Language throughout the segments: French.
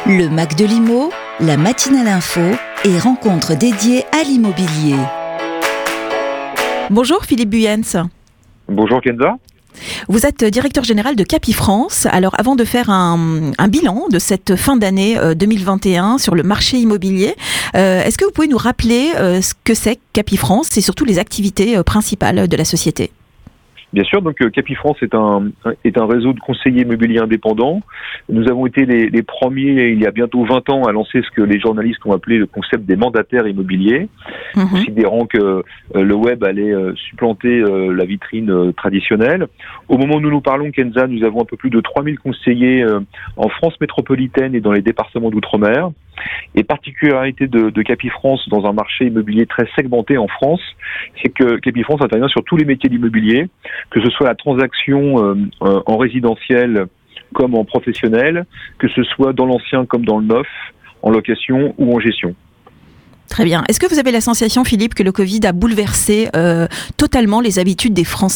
Le Mac de l'Imo, la matinale info et rencontres dédiées à l'immobilier. Bonjour Philippe Buyens. Bonjour Kenza. Vous êtes directeur général de Capifrance. Alors avant de faire un bilan de cette fin d'année 2021 sur le marché immobilier, est-ce que vous pouvez nous rappeler ce que c'est Capifrance et surtout les activités principales de la société ? Bien sûr, donc Capifrance est un réseau de conseillers immobiliers indépendants. Nous avons été les premiers, il y a bientôt 20 ans, à lancer ce que les journalistes ont appelé le concept des mandataires immobiliers, considérant que le web allait supplanter la vitrine traditionnelle. Au moment où nous parlons, Kenza, nous avons un peu plus de 3000 conseillers en France métropolitaine et dans les départements d'outre-mer. Et particularité de Capifrance dans un marché immobilier très segmenté en France, c'est que Capifrance intervient sur tous les métiers de l'immobilier, que ce soit la transaction en résidentiel comme en professionnel, que ce soit dans l'ancien comme dans le neuf, en location ou en gestion. Très bien. Est-ce que vous avez la sensation, Philippe, que le Covid a bouleversé totalement les habitudes des Français ?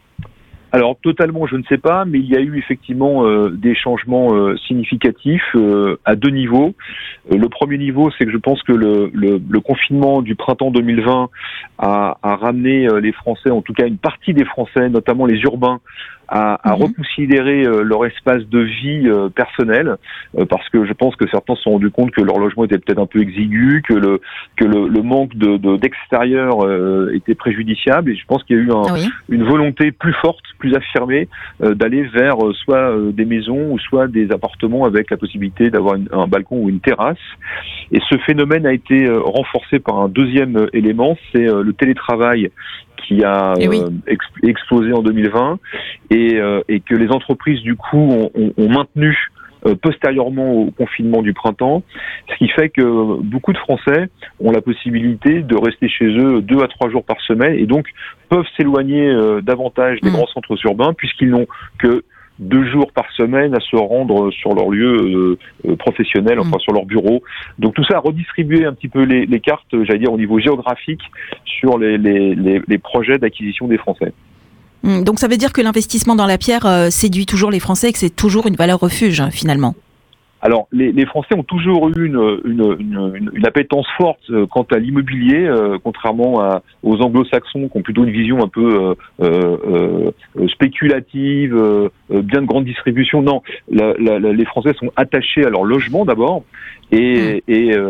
Alors totalement, je ne sais pas, mais il y a eu effectivement des changements significatifs à deux niveaux. Le premier niveau, c'est que je pense que le confinement du printemps 2020 a ramené les Français, en tout cas une partie des Français, notamment les urbains, à reconsidérer leur espace de vie personnel, parce que je pense que certains se sont rendus compte que leur logement était peut-être un peu exigu, que le manque d'extérieur était préjudiciable, et je pense qu'il y a eu une volonté plus forte, plus affirmée, d'aller vers soit des maisons ou soit des appartements avec la possibilité d'avoir un balcon ou une terrasse. Et ce phénomène a été renforcé par un deuxième élément, c'est le télétravail qui a explosé en 2020 et que les entreprises du coup ont maintenu postérieurement au confinement du printemps, ce qui fait que beaucoup de Français ont la possibilité de rester chez eux 2 à 3 jours par semaine et donc peuvent s'éloigner davantage des grands centres urbains puisqu'ils n'ont que 2 jours par semaine à se rendre sur leur lieu professionnel, enfin sur leur bureau. Donc tout ça a redistribué un petit peu les cartes, j'allais dire au niveau géographique, sur les projets d'acquisition des Français. Donc ça veut dire que l'investissement dans la pierre séduit toujours les Français et que c'est toujours une valeur refuge finalement. Alors, les Français ont toujours eu une appétence forte quant à l'immobilier, contrairement aux anglo-saxons qui ont plutôt une vision un peu spéculative, bien de grande distribution. Non, les Français sont attachés à leur logement d'abord et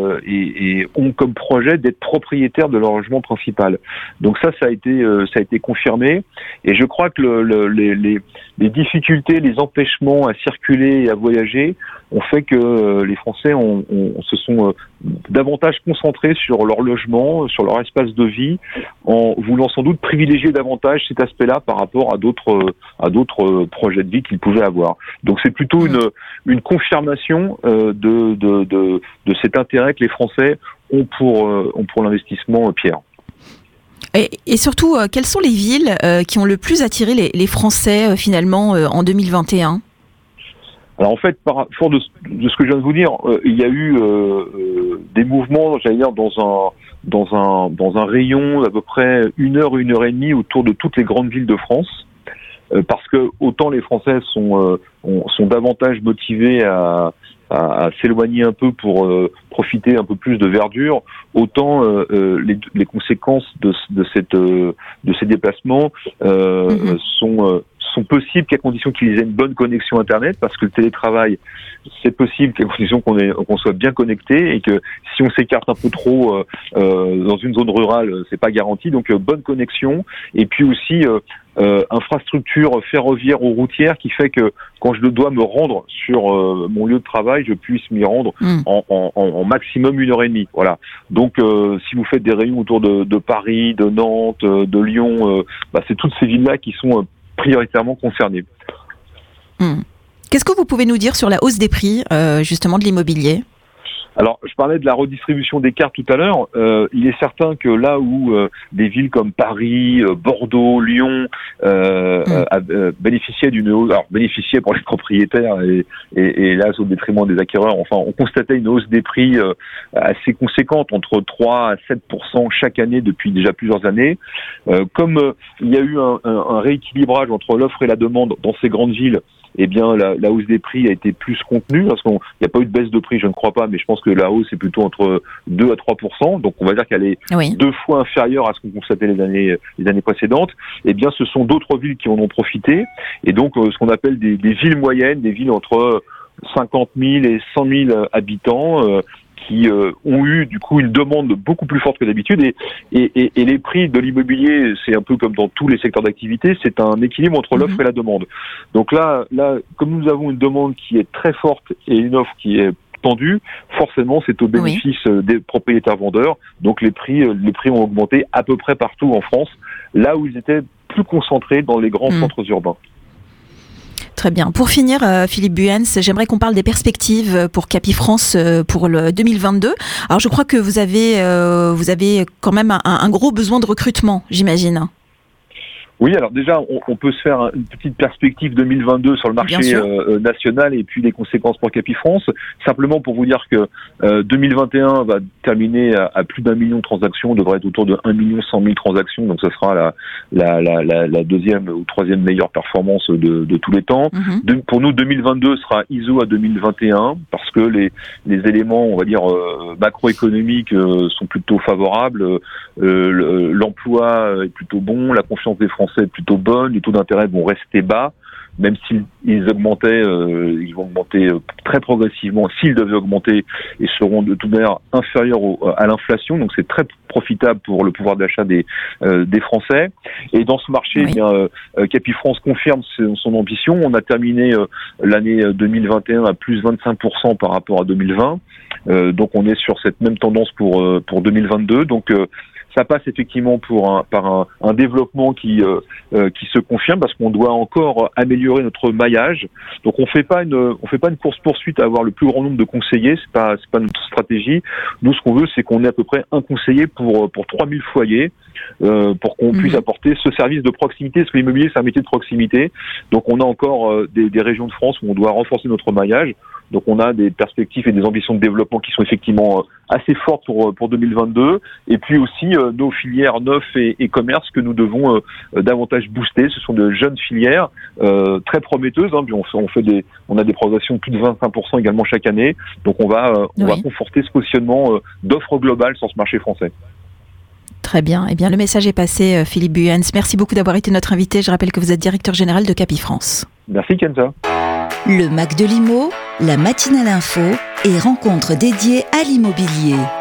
ont comme projet d'être propriétaires de leur logement principal. Donc ça a été confirmé. Et je crois que les difficultés, les empêchements à circuler et à voyager ont fait que les Français se sont davantage concentrés sur leur logement, sur leur espace de vie, en voulant sans doute privilégier davantage cet aspect-là par rapport à d'autres projets de vie qu'ils pouvaient avoir. Donc c'est plutôt une confirmation de cet intérêt que les Français ont pour l'investissement pierre. Et surtout, quelles sont les villes qui ont le plus attiré les Français finalement en 2021 ? Alors en fait, fort de ce que je viens de vous dire, il y a eu des mouvements, j'allais dire, dans un rayon d'à peu près 1 heure, 1 heure et demie autour de toutes les grandes villes de France, parce que autant les Français sont davantage motivés à s'éloigner un peu pour profiter un peu plus de verdure, autant les conséquences de ces déplacements sont possibles qu'à condition qu'ils aient une bonne connexion Internet, parce que le télétravail, c'est possible qu'à condition qu'on soit bien connecté, et que si on s'écarte un peu trop dans une zone rurale, c'est pas garanti. Donc bonne connexion, et puis aussi infrastructure ferroviaire ou routière qui fait que quand je dois me rendre sur mon lieu de travail, je puisse m'y rendre en maximum 1 heure et demie. Voilà. Donc si vous faites des rayons autour de Paris, de Nantes, de Lyon, c'est toutes ces villes-là qui sont prioritairement concernées. Qu'est-ce que vous pouvez nous dire sur la hausse des prix justement de l'immobilier ? Alors, je parlais de la redistribution des cartes tout à l'heure. Il est certain que là où des villes comme Paris, Bordeaux, Lyon bénéficiaient d'une hausse, alors bénéficiaient pour les propriétaires et là au détriment des acquéreurs. Enfin, on constatait une hausse des prix assez conséquente, entre 3 à 7% chaque année depuis déjà plusieurs années. Comme il y a eu un rééquilibrage entre l'offre et la demande dans ces grandes villes, eh bien la hausse des prix a été plus contenue, parce qu'il n'y a pas eu de baisse de prix, je ne crois pas, mais je pense que la hausse est plutôt entre 2 à 3%, donc on va dire qu'elle est 2 fois inférieure à ce qu'on constatait les années précédentes. Eh bien, ce sont d'autres villes qui en ont profité, et donc ce qu'on appelle des villes moyennes, des villes entre 50 000 et 100 000 habitants, qui ont eu du coup une demande beaucoup plus forte que d'habitude, et les prix de l'immobilier, c'est un peu comme dans tous les secteurs d'activité, c'est un équilibre entre l'offre et la demande. Donc là, comme nous avons une demande qui est très forte et une offre qui est tendue, forcément c'est au bénéfice des propriétaires vendeurs. Donc les prix ont augmenté à peu près partout en France, là où ils étaient plus concentrés dans les grands centres urbains. Très bien. Pour finir, Philippe Buens, j'aimerais qu'on parle des perspectives pour Capifrance pour le 2022. Alors, je crois que vous avez quand même un gros besoin de recrutement, j'imagine. Oui, alors déjà, on peut se faire une petite perspective 2022 sur le marché national et puis les conséquences pour Capifrance. Simplement pour vous dire que 2021 va terminer à plus d'1 million de transactions, on devrait être autour de 1 100 000 transactions, donc ce sera la deuxième ou troisième meilleure performance de tous les temps. Pour nous, 2022 sera ISO à 2021 parce que les éléments, on va dire, macroéconomiques sont plutôt favorables, l'emploi est plutôt bon, la confiance des Français est plutôt bonne, les taux d'intérêt vont rester bas, même s'ils augmentaient, ils vont augmenter très progressivement, s'ils devaient augmenter, et seront de toute manière inférieurs à l'inflation, donc c'est très profitable pour le pouvoir d'achat des Français. Et dans ce marché, eh bien, Capifrance confirme son ambition. On a terminé l'année 2021 à plus 25% par rapport à 2020, donc on est sur cette même tendance pour 2022. Donc ça passe effectivement par un développement qui se confirme, parce qu'on doit encore améliorer notre maillage. Donc on fait pas une course poursuite à avoir le plus grand nombre de conseillers, c'est pas notre stratégie. Nous, ce qu'on veut, c'est qu'on ait à peu près un conseiller pour 3000 foyers, pour qu'on puisse apporter ce service de proximité, parce que l'immobilier, c'est un métier de proximité. Donc on a encore des régions de France où on doit renforcer notre maillage. Donc on a des perspectives et des ambitions de développement qui sont effectivement assez fortes pour 2022. Et puis aussi nos filières neufs et commerce que nous devons davantage booster. Ce sont de jeunes filières très prometteuses. Puis on a des progressions de plus de 25% également chaque année. Donc on va conforter ce positionnement d'offres globales sur ce marché français. Très bien. Eh bien, le message est passé, Philippe Buens. Merci beaucoup d'avoir été notre invité. Je rappelle que vous êtes directeur général de Capifrance. Merci, Kenza. Le Mac de l'Imo, la matinale info et rencontres dédiées à l'immobilier.